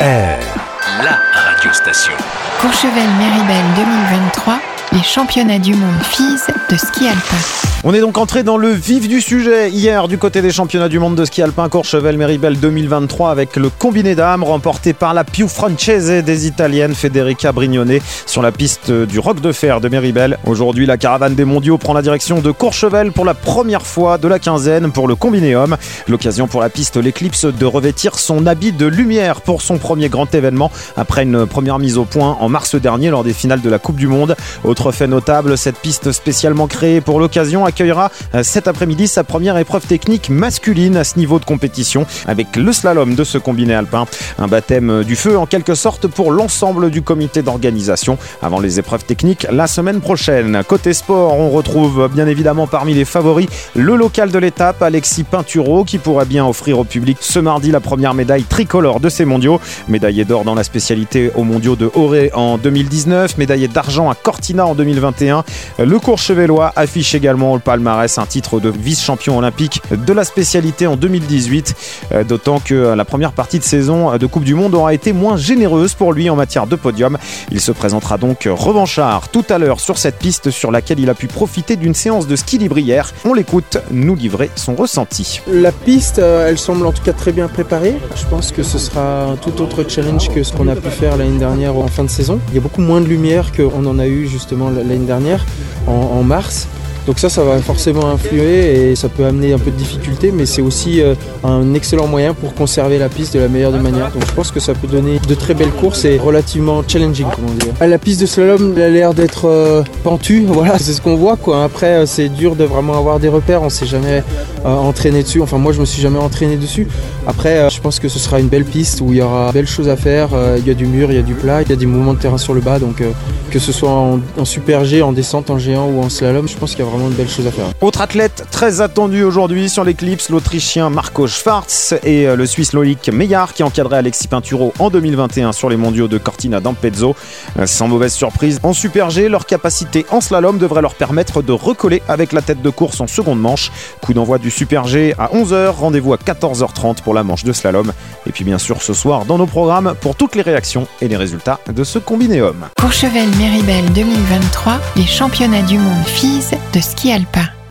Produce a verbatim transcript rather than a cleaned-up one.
La radiostation. Courchevel-Méribel deux mille vingt-trois, les championnats du monde F I S de ski alpin. On est donc entré dans le vif du sujet hier du côté des championnats du monde de ski alpin Courchevel-Méribel deux mille vingt-trois avec le combiné dames remporté par la Più Francese des Italiennes Federica Brignone sur la piste du Roc de Fer de Méribel. Aujourd'hui, la caravane des mondiaux prend la direction de Courchevel pour la première fois de la quinzaine pour le combiné homme. L'occasion pour la piste L'Éclipse de revêtir son habit de lumière pour son premier grand événement après une première mise au point en mars dernier lors des finales de la Coupe du Monde. Autre fait notable, cette piste spécialement créée pour l'occasion accueillera cet après-midi sa première épreuve technique masculine à ce niveau de compétition avec le slalom de ce combiné alpin. Un baptême du feu en quelque sorte pour l'ensemble du comité d'organisation avant les épreuves techniques la semaine prochaine. Côté sport, on retrouve bien évidemment parmi les favoris le local de l'étape, Alexis Pinturo, qui pourra bien offrir au public ce mardi la première médaille tricolore de ces mondiaux. Médaillé d'or dans la spécialité aux mondiaux de Auray en deux mille dix-neuf, médaillé d'argent à Cortina en deux mille vingt et un. Le Courchevellois affiche également au palmarès un titre de vice-champion olympique de la spécialité en deux mille dix-huit, d'autant que la première partie de saison de Coupe du Monde aura été moins généreuse pour lui en matière de podium. Il se présentera donc revanchard tout à l'heure sur cette piste sur laquelle il a pu profiter d'une séance de ski libre hier. On l'écoute nous livrer son ressenti. La piste, elle semble en tout cas très bien préparée. Je pense que ce sera un tout autre challenge que ce qu'on a pu faire l'année dernière en fin de saison. Il y a beaucoup moins de lumière qu'on en a eu justement l'année dernière en, en mars. Donc ça, ça va forcément influer et ça peut amener un peu de difficulté, mais c'est aussi euh, un excellent moyen pour conserver la piste de la meilleure des manières. Donc je pense que ça peut donner de très belles courses et relativement challenging, comment dire. La piste de slalom, elle a l'air d'être euh, pentue, voilà, c'est ce qu'on voit, quoi. Après, euh, c'est dur de vraiment avoir des repères, on s'est jamais euh, entraîné dessus. Enfin, moi, je me suis jamais entraîné dessus. Après, euh, je pense que ce sera une belle piste où il y aura de belles choses à faire. Euh, il y a du mur, il y a du plat, il y a des mouvements de terrain sur le bas, donc euh, que ce soit en, en super G, en descente, en géant ou en slalom, je pense qu'il y a vraiment de belles choses à faire. Autre athlète très attendu aujourd'hui sur l'Éclipse, l'Autrichien Marco Schwarz et le Suisse Loïc Meillard qui encadrait Alexis Pinturo en deux mille vingt et un sur les mondiaux de Cortina d'Ampezzo. Sans mauvaise surprise, en Super G, leur capacité en slalom devrait leur permettre de recoller avec la tête de course en seconde manche. Coup d'envoi du Super G à onze heures, rendez-vous à quatorze heures trente pour la manche de slalom. Et puis bien sûr ce soir dans nos programmes pour toutes les réactions et les résultats de ce combiné homme. Courchevel-Méribel deux mille vingt-trois, les championnats du monde F I S de ski alpin.